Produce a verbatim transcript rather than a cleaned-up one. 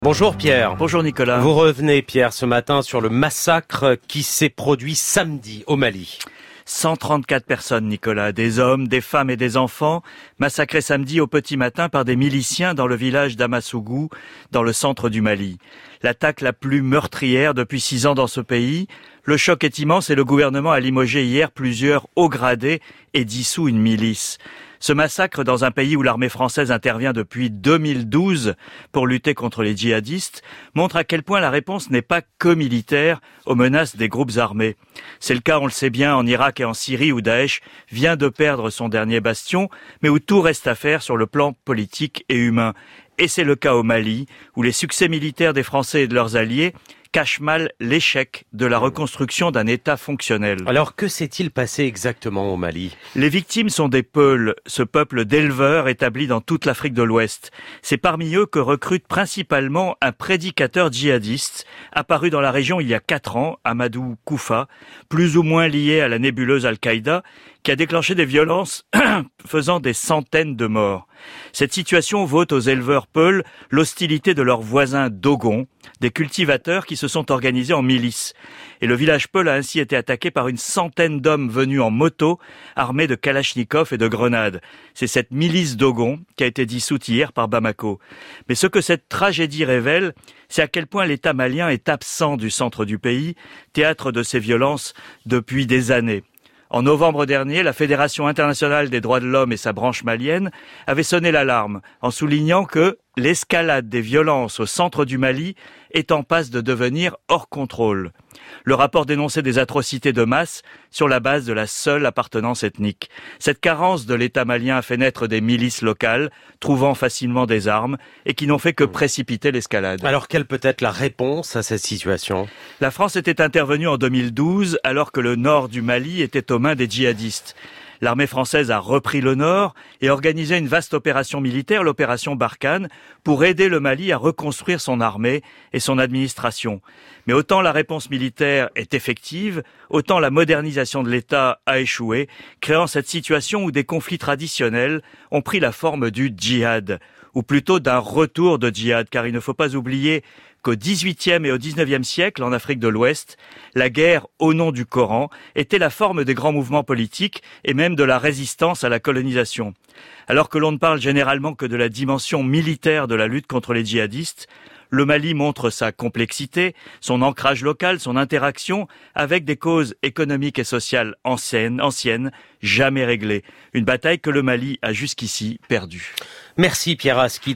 Bonjour Pierre. Bonjour Nicolas. Vous revenez Pierre ce matin sur le massacre qui s'est produit samedi au Mali. cent trente-quatre personnes Nicolas, des hommes, des femmes et des enfants, massacrés samedi au petit matin par des miliciens dans le village d'Amassougou, dans le centre du Mali. L'attaque la plus meurtrière depuis six ans dans ce pays. Le choc est immense et le gouvernement a limogé hier plusieurs hauts gradés et dissous une milice. Ce massacre dans un pays où l'armée française intervient depuis deux mille douze pour lutter contre les djihadistes montre à quel point la réponse n'est pas que militaire aux menaces des groupes armés. C'est le cas, on le sait bien, en Irak et en Syrie où Daesh vient de perdre son dernier bastion, mais où tout reste à faire sur le plan politique et humain. Et c'est le cas au Mali, où les succès militaires des Français et de leurs alliés cache mal l'échec de la reconstruction d'un État fonctionnel. Alors que s'est-il passé exactement au Mali ? Les victimes sont des Peuls, ce peuple d'éleveurs établi dans toute l'Afrique de l'Ouest. C'est parmi eux que recrute principalement un prédicateur djihadiste, apparu dans la région il y a quatre ans, Amadou Koufa, plus ou moins lié à la nébuleuse Al-Qaïda, qui a déclenché des violences faisant des centaines de morts. Cette situation vaut aux éleveurs Peuls l'hostilité de leurs voisins Dogon, des cultivateurs qui se sont organisés en milices. Et le village Peul a ainsi été attaqué par une centaine d'hommes venus en moto, armés de kalachnikovs et de grenades. C'est cette milice Dogon qui a été dissoute hier par Bamako. Mais ce que cette tragédie révèle, c'est à quel point l'État malien est absent du centre du pays, théâtre de ces violences depuis des années. En novembre dernier, la Fédération internationale des droits de l'homme et sa branche malienne avaient sonné l'alarme en soulignant que l'escalade des violences au centre du Mali est en passe de devenir hors contrôle. Le rapport dénonçait des atrocités de masse sur la base de la seule appartenance ethnique. Cette carence de l'État malien a fait naître des milices locales, trouvant facilement des armes et qui n'ont fait que précipiter l'escalade. Alors quelle peut être la réponse à cette situation ? La France était intervenue en deux mille douze alors que le nord du Mali était aux mains des djihadistes. L'armée française a repris le nord et organisé une vaste opération militaire, l'opération Barkhane, pour aider le Mali à reconstruire son armée et son administration. Mais autant la réponse militaire est effective, autant la modernisation de l'État a échoué, créant cette situation où des conflits traditionnels ont pris la forme du djihad, ou plutôt d'un retour de djihad, car il ne faut pas oublier qu'au dix-huitième et au dix-neuvième siècle, en Afrique de l'Ouest, la guerre au nom du Coran était la forme des grands mouvements politiques et même de la résistance à la colonisation. Alors que l'on ne parle généralement que de la dimension militaire de la lutte contre les djihadistes, le Mali montre sa complexité, son ancrage local, son interaction avec des causes économiques et sociales anciennes, anciennes, jamais réglées. Une bataille que le Mali a jusqu'ici perdue. Merci Pierre Aski.